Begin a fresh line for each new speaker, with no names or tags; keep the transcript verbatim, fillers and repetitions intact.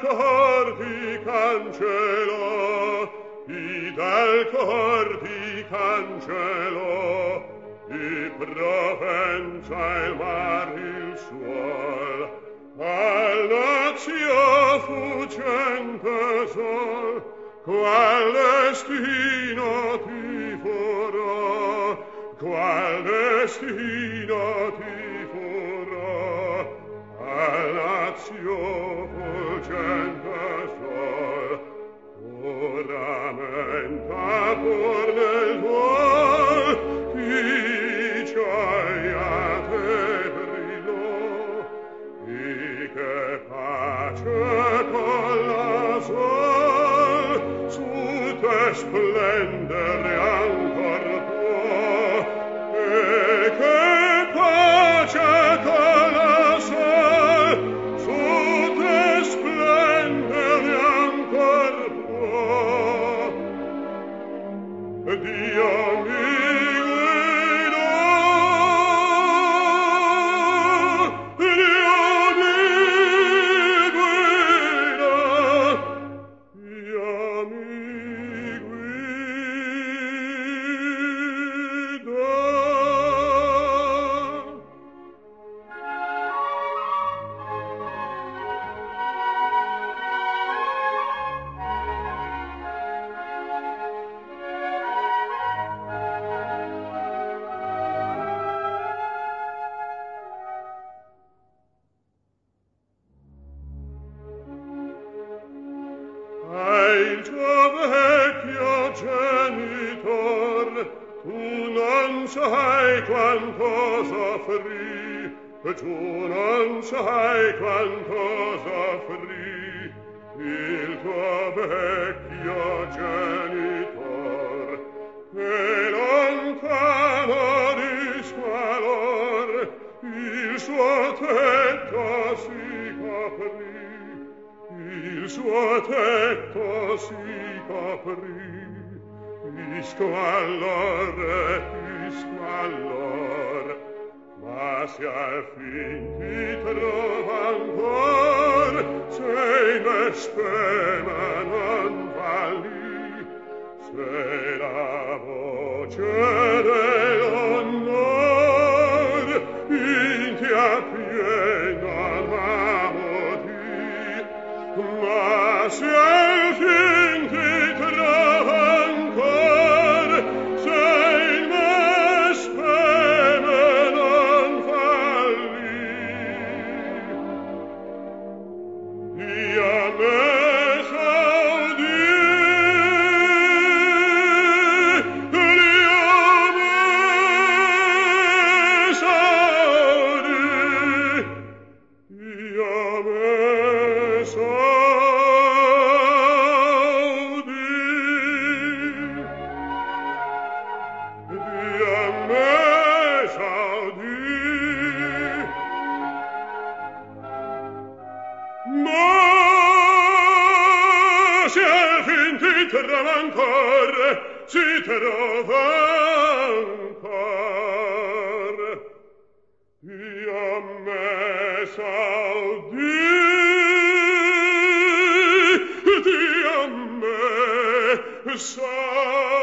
cor ti cancellò, chi dal cor ti cancellò, di Provenza il mar il suol, al nazio fuggente sol, qual destino ti forò, qual destino ti forò, al nazio fuggente sol, oramenta pur nel duol, chi gioia te brillò, e che pace con la sol su te splendere ancor può, e che pace con la sol su te splendere ancor può. Dio mi il tuo vecchio genitor, tu non sai quanto soffrì, tu non sai quanto soffrì, il tuo vecchio genitor, e lontano di squalor, il suo tetto si coprì, il suo tetto si coprì, di squallor e di squallor, ma se al fin ti trova ancor, se in spema non valli, se la voce dell'onor in ti appiena l'amoti, ma se al fin ti trova ancor, se in me speme non falli. Dio me saudi, Dio me saudi, Dio me saudi. Ma se al fin ti trova ancor, si trova ancor, Dio me saudi, Dio me saudi.